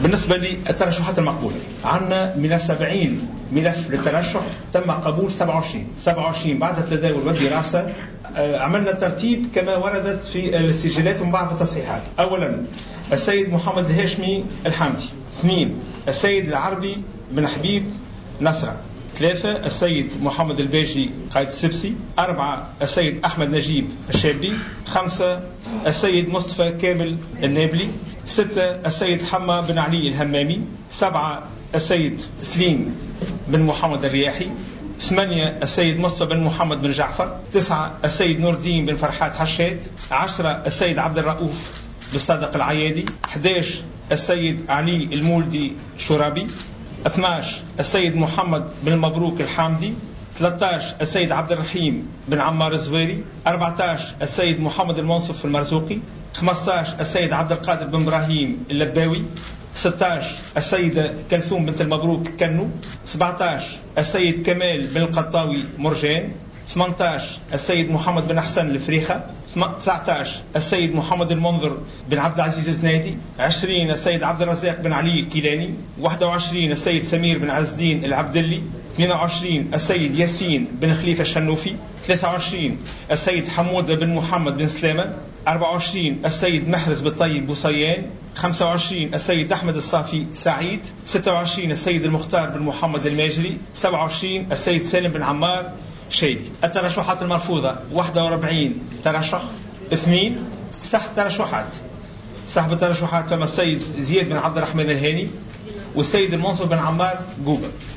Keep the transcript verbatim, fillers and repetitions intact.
بالنسبة للترشحات المقبولة، عندنا من سبعين ملف للترشح تم قبول سبعة وعشرين سبعة وعشرين بعد التداول والدراسة. عملنا ترتيب كما وردت في السجلات ومن بعض التصحيحات. أولا السيد محمد الهاشمي الحامدي. اثنين السيد العربي بن حبيب نصرة. ثلاثة السيد محمد الباجي قائد السبسي. أربعة السيد أحمد نجيب الشابي. خمسة السيد مصطفى كامل النابلي. ستة السيد حما بن علي الهمامي. سبعة السيد سليم بن محمد الرياحي. ثمانية السيد مصطفى بن محمد بن جعفر. تسعة السيد نور الدين بن فرحات حشاد. عشرة السيد عبد الرؤوف بن صادق العيادي. أحد عشر السيد علي المولدي شرابي. اثني عشر السيد محمد بن مبروك الحامدي. ثلاثة عشر السيد عبد الرحيم بن عمار الزويري. أربعة عشر السيد محمد المنصف المرزوقي. خمسة عشر السيد عبد القادر بن إبراهيم اللباوي. ستة عشر السيدة كلثوم بنت المبروك كنو. سبعة عشر السيد كمال بن القطاوي مرجان. ثمانية عشر السيد محمد بن حسن الفريخة. تسعة عشر السيد محمد المنذر بن عبد العزيز الزنادي. عشرين السيد عبد الرزاق بن علي الكيلاني. واحد وعشرين السيد سمير بن عز الدين العبدلي. اثنين وعشرين السيد ياسين بن خليفة الشنوفي. ثلاثة وعشرين السيد حمود بن محمد بن سلامة. أربعة وعشرين السيد محرز بن طيب بوصيان. خمسة وعشرين السيد أحمد الصافي سعيد. ستة وعشرين السيد المختار بن محمد الماجري. سبعة وعشرين السيد سالم بن عمار شيبي. الترشحات المرفوضة واحد وأربعين ترشح. اثنين سحب ترشحات. سحب الترشحات فما السيد زياد بن عبد الرحمن الهاني والسيد المنصور بن عمار قوبة.